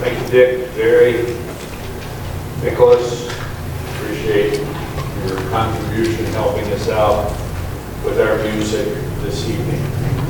Thank you, Dick, Jerry, Nicholas. Appreciate your contribution helping us out with our music this evening.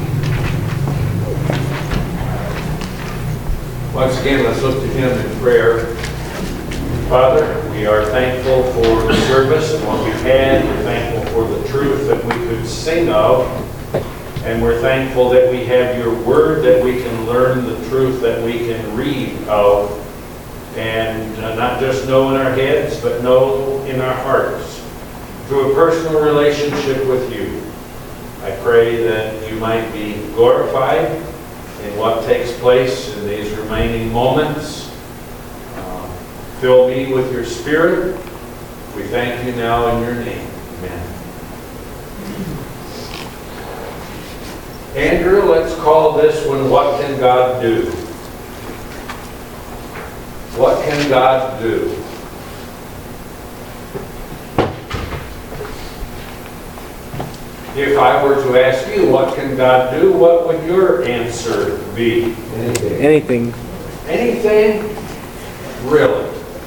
Once again, let's look to Him in prayer. Father, we are thankful for the service and what we've had. We're thankful for the truth that we could sing of. And we're thankful that we have your word, that we can learn the truth, that we can read of, and not just know in our heads, but know in our hearts, through a personal relationship with you. I pray that you might be glorified in what takes place in these remaining moments. Fill me with your Spirit. We thank you now in your name. Amen. Andrew, let's call this one, What Can God Do? What can God do? If I were to ask you, what can God do, what would your answer be? Anything. Anything? Really?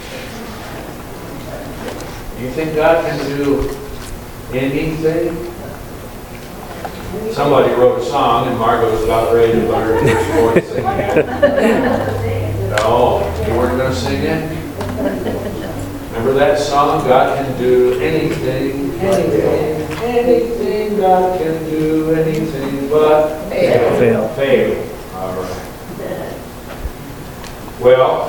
You think God can do anything? Somebody wrote a song, and Margot's about ready to learn her voice singing it. No, you weren't going to sing it? Remember that song? God can do anything, anything, anything. God can do anything but Fail. fail. All right. Well,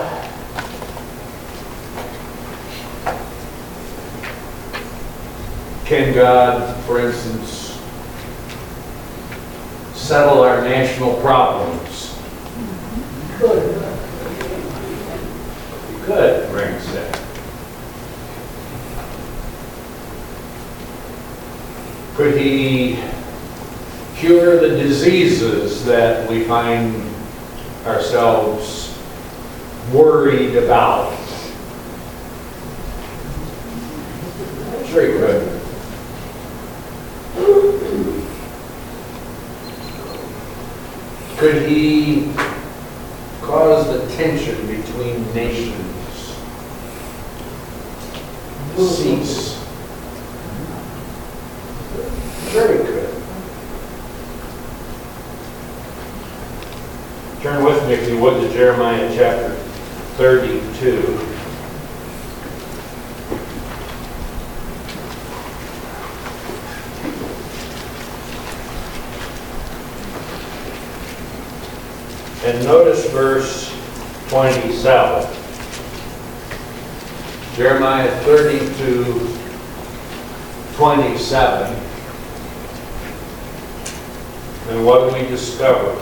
can God, for instance, settle our national problems? Could. He could, Frank said. Could he cure the diseases that we find ourselves worried about? Sure he could. Could he cause the tension between nations to cease? Sure he could. Turn with me, if you would, to Jeremiah chapter 32. And notice verse 27. Jeremiah 32, 27. And what do we discover?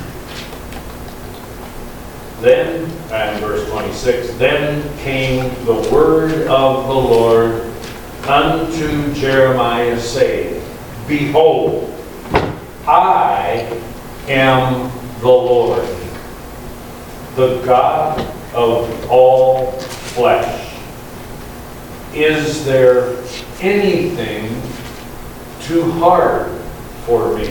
Then, and verse 26, then came the word of the Lord unto Jeremiah, saying, Behold, I am the Lord, the God of all flesh. Is there anything too hard for me?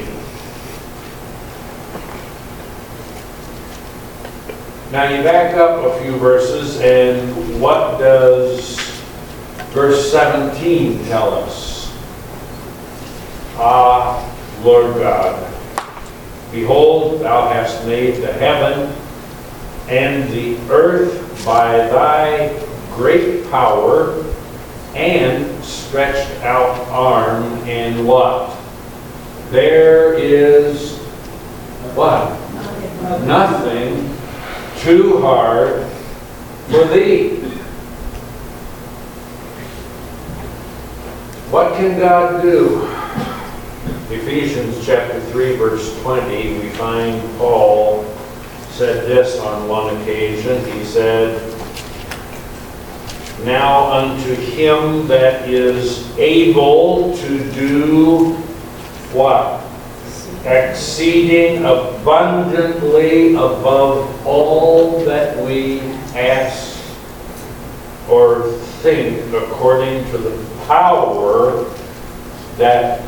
Now you back up a few verses, and what does verse 17 tell us? Ah, Lord God, behold, thou hast made the heaven and the earth by thy great power and stretched out arm, and what? There is what? Nothing too hard for thee. What can God do? Ephesians chapter 3, verse 20, we find Paul said this on one occasion. He said, Now unto him that is able to do what? Exceeding abundantly above all that we ask or think, according to the power that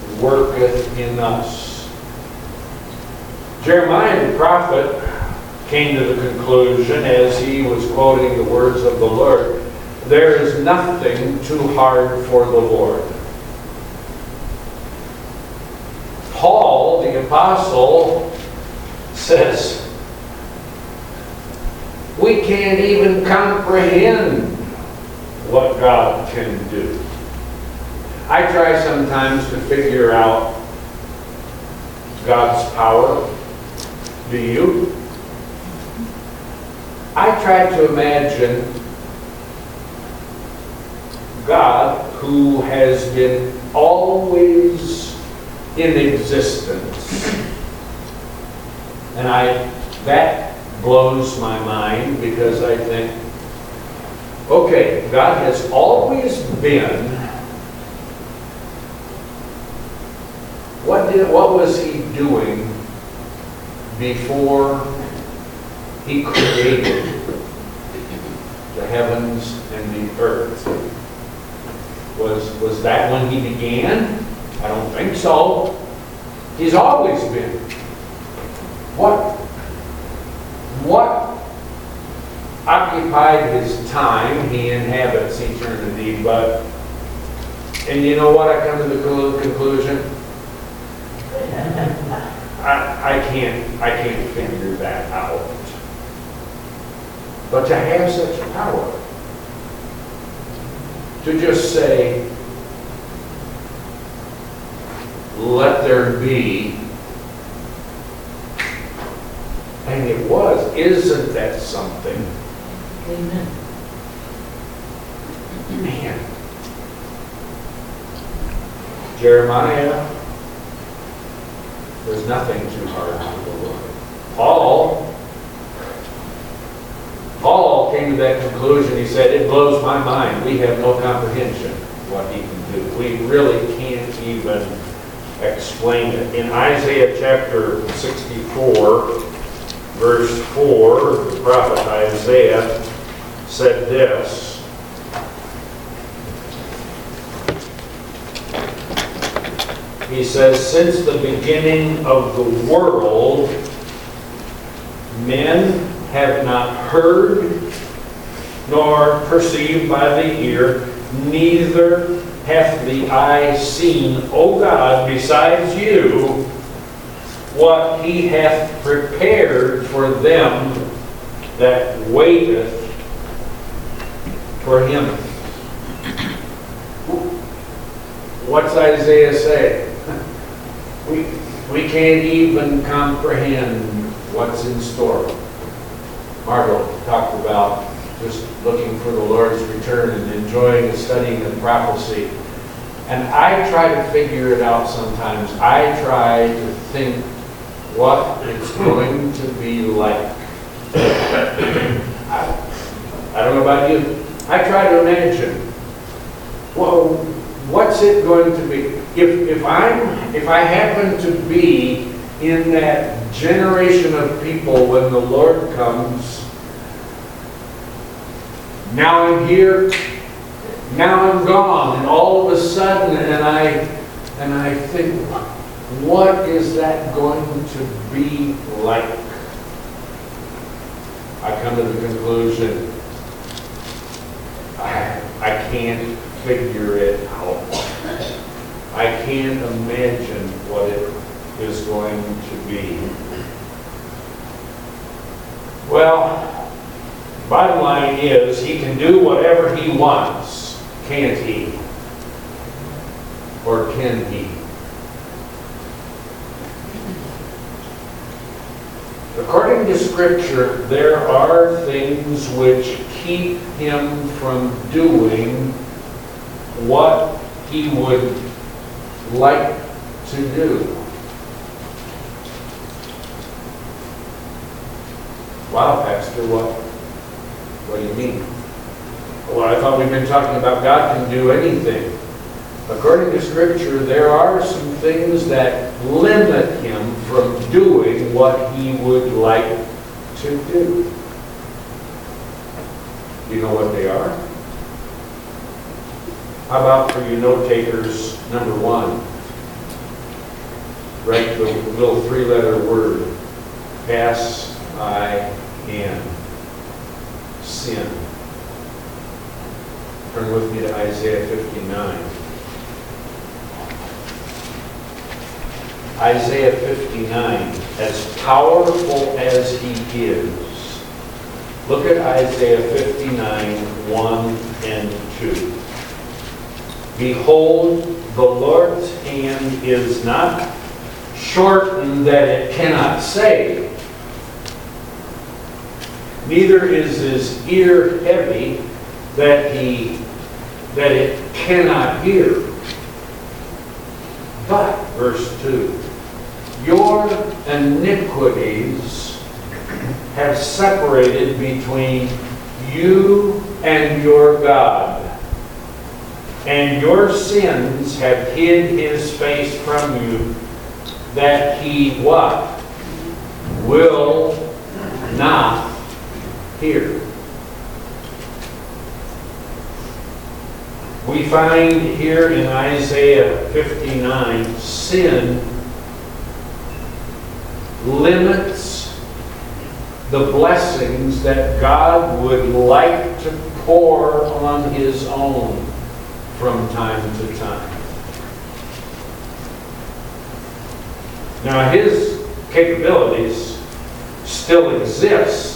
worketh in us. Jeremiah the prophet came to the conclusion, as he was quoting the words of the Lord, there is nothing too hard for the Lord. Paul, the apostle, says, we can't even comprehend what God can do. I try sometimes to figure out God's power. Do you? I try to imagine God, who has been always in existence. And that blows my mind, because I think, okay, God has always been. What was he doing before he created the heavens and the earth? Was that when he began? I don't think so. He's always been. What occupied his time? He inhabits eternity, and you know what? I come to the conclusion, I can't figure that out. But to have such power, to just say, let there be, and it was. Isn't that something? Amen. Man. Jeremiah, there's nothing too hard for the Lord. Paul came to that conclusion. He said, it blows my mind. We have no comprehension of what he can do. We really can't even explain it. In Isaiah chapter 64, verse 4, the prophet Isaiah said this. He says, since the beginning of the world, men have not heard, nor perceived by the ear, neither hath the eye seen, O God, besides you, what he hath prepared for them that waiteth for him. What's Isaiah say? We can't even comprehend what's in store. Margot talked about just looking for the Lord's return and enjoying the studying of prophecy. And I try to figure it out sometimes. I try to think what it's going to be like. I don't know about you. I try to imagine, well, what's it going to be? If I happen to be in that generation of people when the Lord comes, now I'm here, now I'm gone, and all of a sudden, and I think, what is that going to be like? I come to the conclusion, I can't figure it out. I can't imagine what it is going to be. Well, bottom line is, he can do whatever he wants, can't he? Or can he? According to Scripture, there are things which keep him from doing what he would like to do. Wow, Pastor, what do you mean? Well, I thought we've been talking about God can do anything. According to Scripture, there are some things that limit him from doing what he would like to do. You know what they are? How about for you note takers, number 1? Write the little 3-letter word, pass S-I-N. Sin. Turn with me to Isaiah 59. Isaiah 59, as powerful as he is, look at Isaiah 59, 1 and 2. Behold, the Lord's hand is not shortened that it cannot save, neither is his ear heavy that it cannot hear. But, verse 2, your iniquities have separated between you and your God, and your sins have hid his face from you, that he what? Will not hear. We find here in Isaiah 59, sin limits the blessings that God would like to pour on his own from time to time. Now, his capabilities still exist.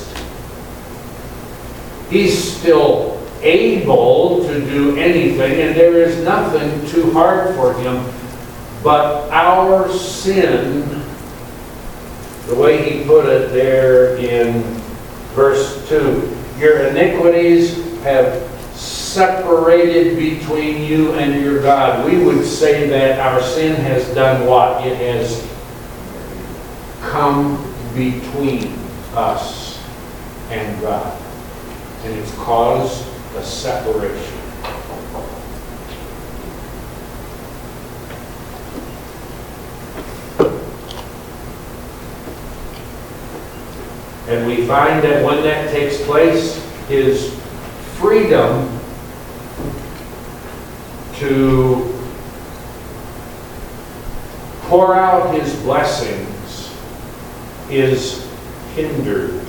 He's still able to do anything, and there is nothing too hard for him. But our sin, the way he put it there in verse 2, your iniquities have separated between you and your God. We would say that our sin has done what? It has come between us and God. And it's caused a separation. And we find that when that takes place, his freedom to pour out his blessings is hindered.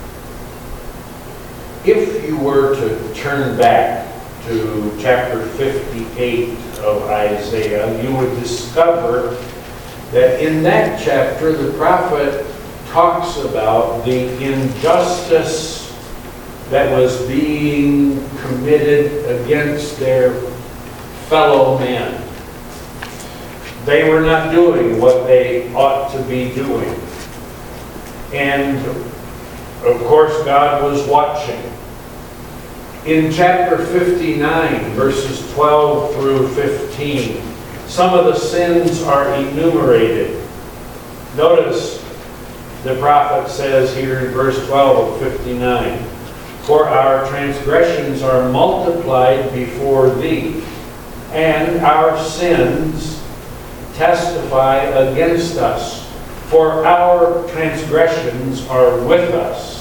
If you were to turn back to chapter 58 of Isaiah, you would discover that in that chapter the prophet talks about the injustice that was being committed against their fellow men. They were not doing what they ought to be doing. And of course, God was watching. In chapter 59, verses 12 through 15, some of the sins are enumerated. Notice the prophet says here in verse 12 of 59, for our transgressions are multiplied before thee, and our sins testify against us. For our transgressions are with us.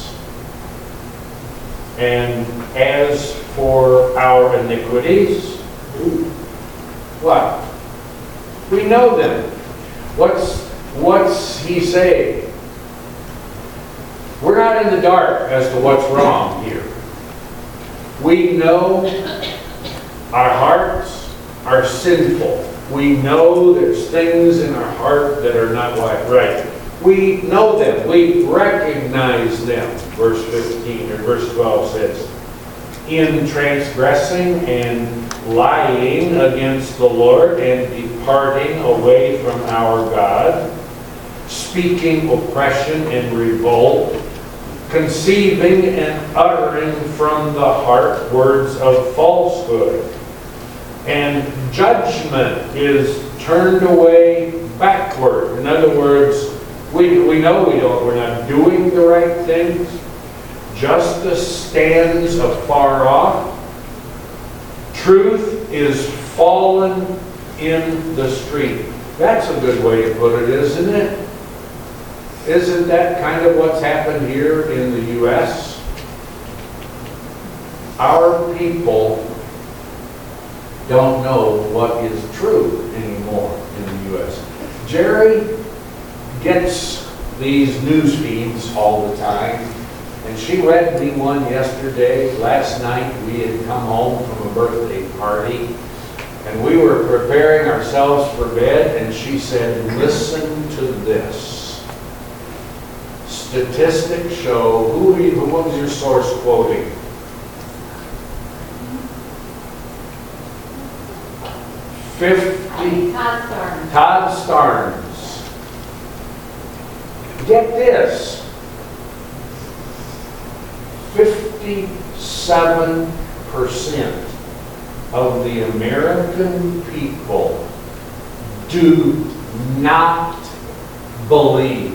And as for our iniquities, what? We know them. What's he saying? We're not in the dark as to what's wrong here. We know our hearts are sinful. We know there's things in our heart that are not right. We know them. We recognize them. Verse 15 or verse 12 says, in transgressing and lying against the Lord and departing away from our God, speaking oppression and revolt, conceiving and uttering from the heart words of falsehood. And judgment is turned away backward. In other words, we know we're not doing the right things. Justice stands afar off. Truth is fallen in the street. That's a good way to put it, isn't it? Isn't that kind of what's happened here in the U.S.? Our people don't know what is true anymore in the U.S. Jerry gets these news feeds all the time. And she read me one yesterday. Last night we had come home from a birthday party. And we were preparing ourselves for bed. And she said, listen to this. Statistics show, what was your source quoting? Todd Starnes. Get this. 57% of the American people do not believe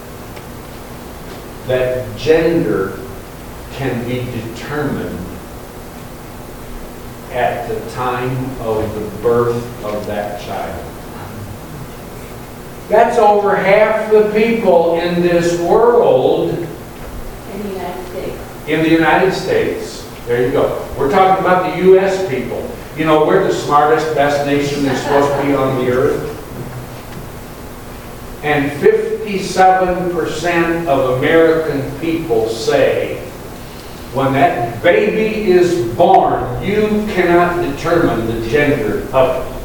that gender can be determined at the time of the birth of that child. That's over half the people in this world. In the United States. In the United States. There you go. We're talking about the U.S. people. You know, we're the smartest, best nation there's supposed to be on the earth. And 57% of American people say, when that baby is born, you cannot determine the gender of it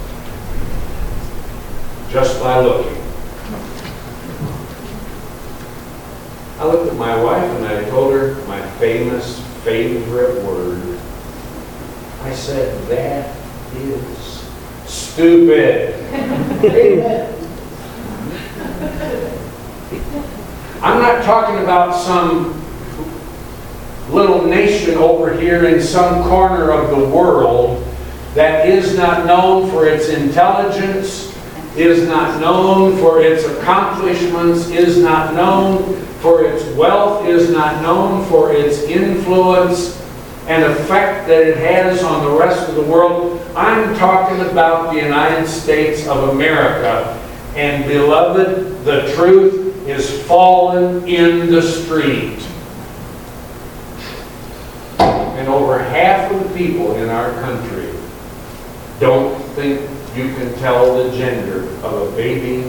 just by looking. I looked at my wife and I told her my famous favorite word. I said, that is stupid. I'm not talking about some little nation over here in some corner of the world that is not known for its intelligence, is not known for its accomplishments, is not known for its wealth, is not known for its influence and effect that it has on the rest of the world. I'm talking about the United States of America. And beloved, the truth is fallen in the street. And over half of the people in our country don't think you can tell the gender of a baby,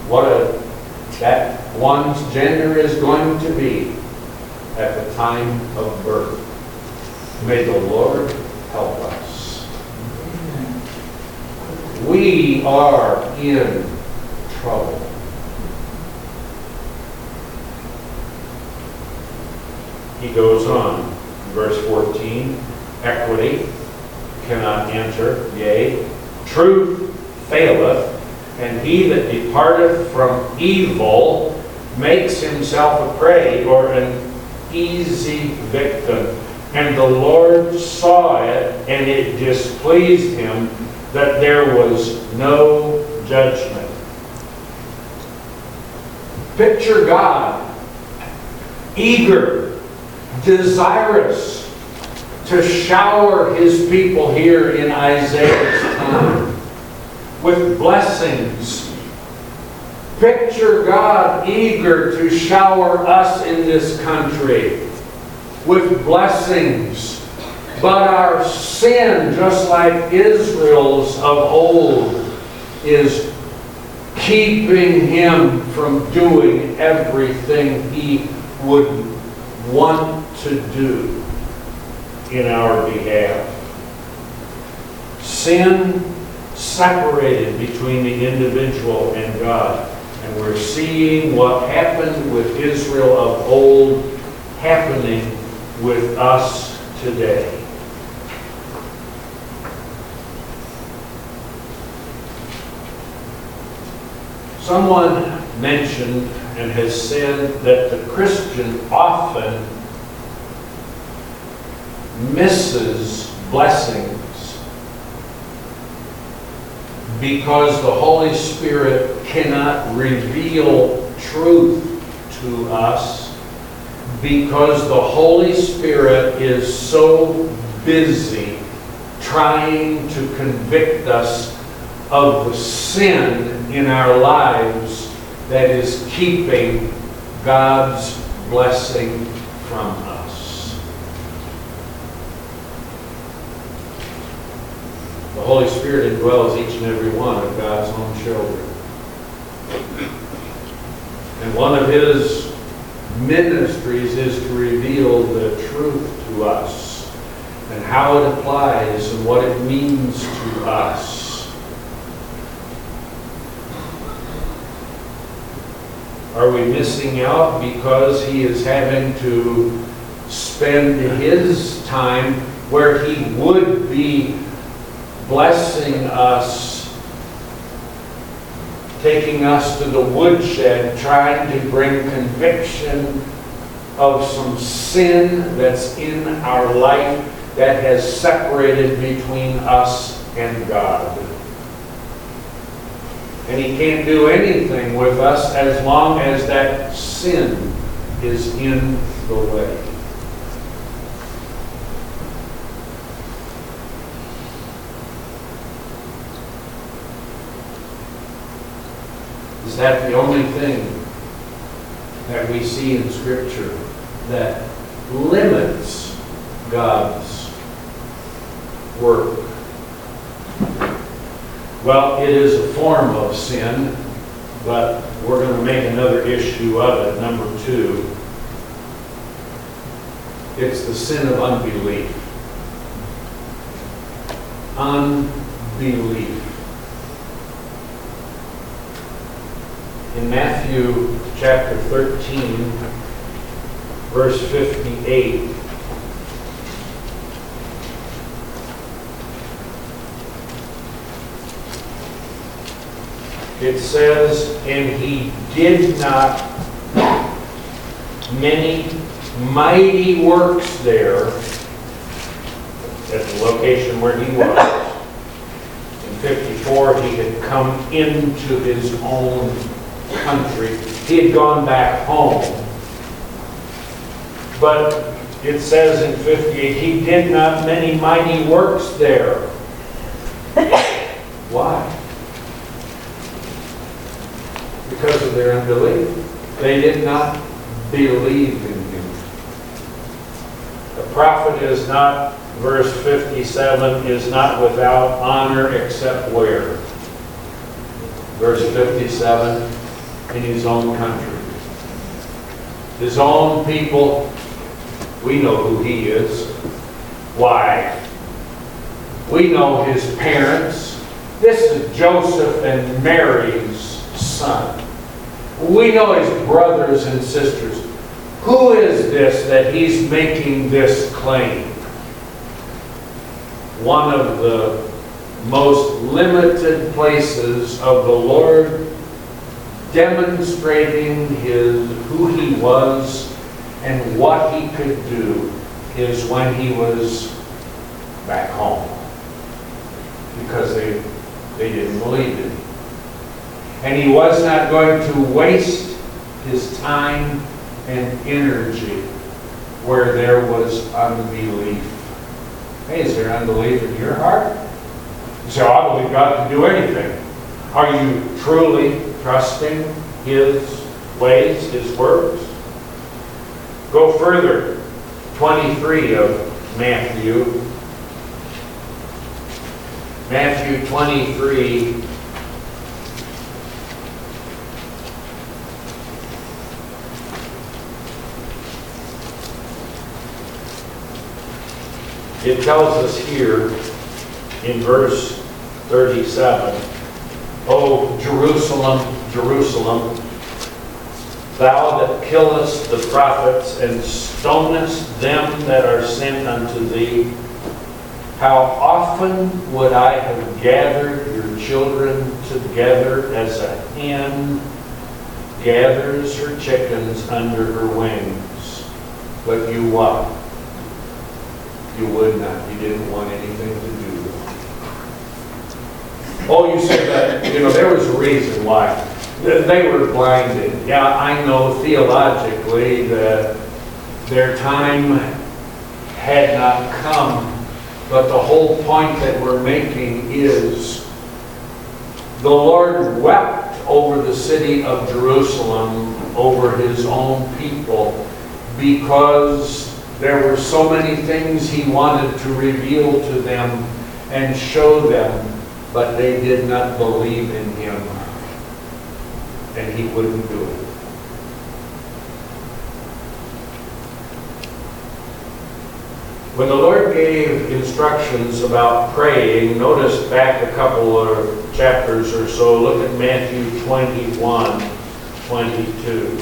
that one's gender is going to be at the time of birth. May the Lord help us. We are in trouble. He goes on, verse 14, equity cannot enter, yea, truth faileth, and he that departeth from evil makes himself a prey or an easy victim. And the Lord saw it, and it displeased him that there was no judgment. Picture God, eager, desirous to shower his people here in Isaiah's time with blessings. Picture God eager to shower us in this country with blessings. But our sin, just like Israel's of old, is keeping him from doing everything he would want to do in our behalf. Sin separated between the individual and God. And we're seeing what happened with Israel of old happening with us today. Someone mentioned and has said that the Christian often misses blessings because the Holy Spirit cannot reveal truth to us, because the Holy Spirit is so busy trying to convict us of the sin in our lives that is keeping God's blessing from us. The Holy Spirit indwells each and every one of God's own children. And And one of his ministries is to reveal the truth to us and how it applies and what it means to us. Are we missing out because he is having to spend his time where he would be blessing us, taking us to the woodshed, trying to bring conviction of some sin that's in our life that has separated between us and God? And he can't do anything with us as long as that sin is in the way. Is that the only thing that we see in Scripture that limits God's work? Well, it is a form of sin, but we're going to make another issue of it, number 2. It's the sin of unbelief. Unbelief. In Matthew chapter 13, verse 58, it says, "And he did not many mighty works there," at the location where he was. In 54, he had come into his own country. He had gone back home. But it says in 58, he did not many mighty works there. Why? Because of their unbelief. They did not believe in him. The prophet is not, verse 57, is not without honor except where? Verse 57, in his own country. His own people, we know who he is. Why? We know his parents. This is Joseph and Mary's son. We know his brothers and sisters. Who is this that he's making this claim? One of the most limited places of the Lord demonstrating who he was and what he could do is when he was back home, because they didn't believe in him. And he was not going to waste his time and energy where there was unbelief. Hey, is there unbelief in your heart? You say, oh, I believe God can do anything. Are you truly trusting his ways, his works? Go further. 23 of Matthew. Matthew 23. It tells us here in verse 37, "O Jerusalem, Jerusalem, thou that killest the prophets and stonest them that are sent unto thee, how often would I have gathered your children together as a hen gathers her chickens under her wings? But you what? You would not. You didn't want anything to do with it." Oh, you said that, there was a reason why. They were blinded. Yeah, I know theologically that their time had not come, but the whole point that we're making is the Lord wept over the city of Jerusalem, over his own people, because there were so many things he wanted to reveal to them and show them, but they did not believe in him. And he wouldn't do it. When the Lord gave instructions about praying, notice back a couple of chapters or so, look at Matthew 21:22.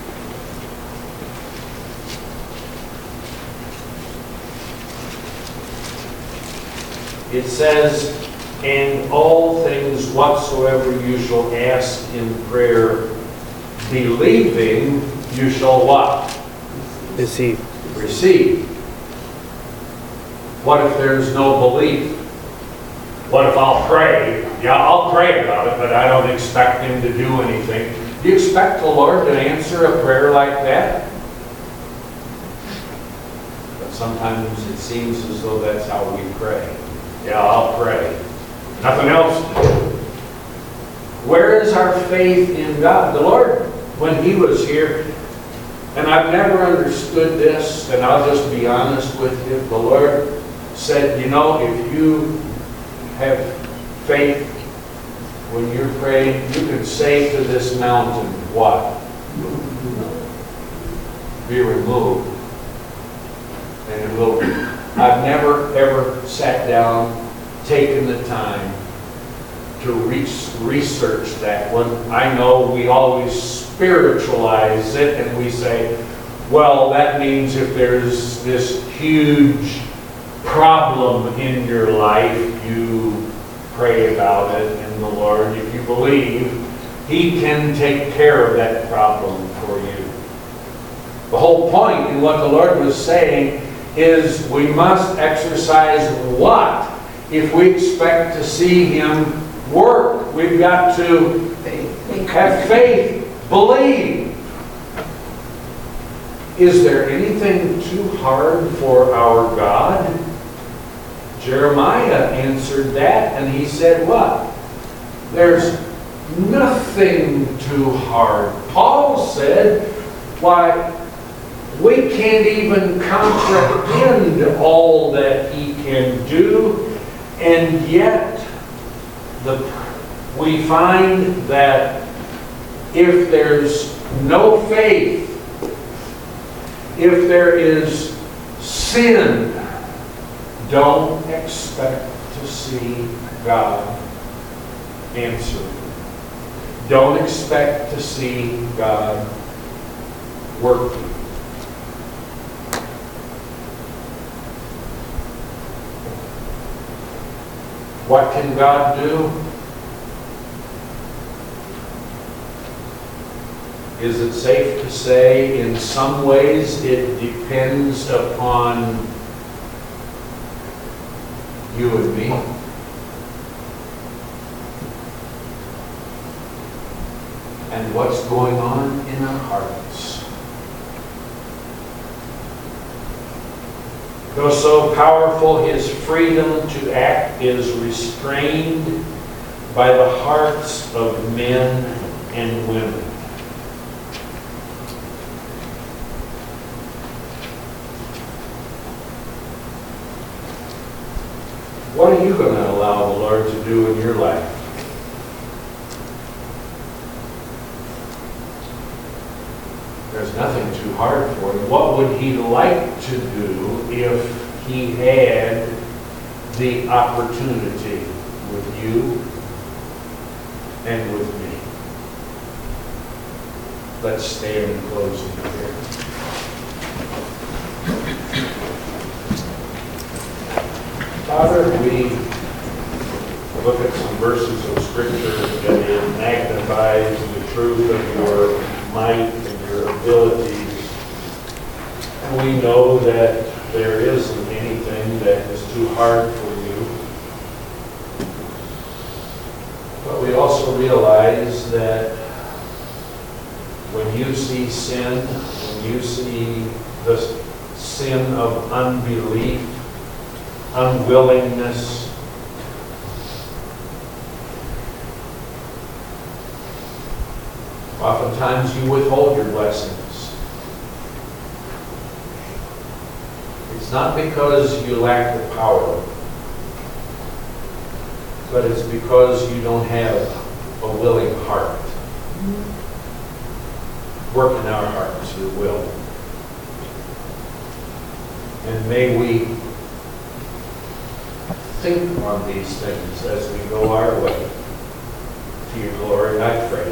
It says, "And all things whatsoever you shall ask in prayer, believing, you shall" what? Receive. Receive. What if there's no belief? What if I'll pray? Yeah, I'll pray about it, but I don't expect Him to do anything. Do you expect the Lord to answer a prayer like that? But sometimes it seems as though that's how we pray. Yeah, I'll pray. Nothing else to do. Where is our faith in God? The Lord, when He was here, and I've never understood this, and I'll just be honest with you, the Lord said, you know, if you have faith when you're praying, you can say to this mountain, what? Be removed. And it will be. I've never, ever sat down, taken the time to research that one. I know we always spiritualize it and we say, well, that means if there's this huge problem in your life, you pray about it, and the Lord, if you believe, He can take care of that problem for you. The whole point in what the Lord was saying is we must exercise what? If we expect to see Him work, we've got to have faith, believe. Is there anything too hard for our God? Jeremiah answered that, and he said what? There's nothing too hard. Paul said, why, we can't even comprehend all that He can do, and yet we find that if there's no faith, if there is sin, don't expect to see God answer. Don't expect to see God working. What can God do? Is it safe to say in some ways it depends upon you and me? And what's going on in our hearts? Though so powerful, His freedom to act is restrained by the hearts of men and women. What are you going to allow the Lord to do in your life? There's nothing too hard for Him. What would He like to do if He had the opportunity with you and with me? Let's stand and close in prayer. Father, we look at some verses of Scripture that it magnifies the truth of your might and your abilities. And we know that there isn't anything that is too hard for you. But we also realize that when you see sin, when you see the sin of unbelief, unwillingness, oftentimes you withhold your blessings. It's not because you lack the power, but it's because you don't have a willing heart. Work in our hearts, your will. And may we think on these things as we go our way. To your glory, I pray.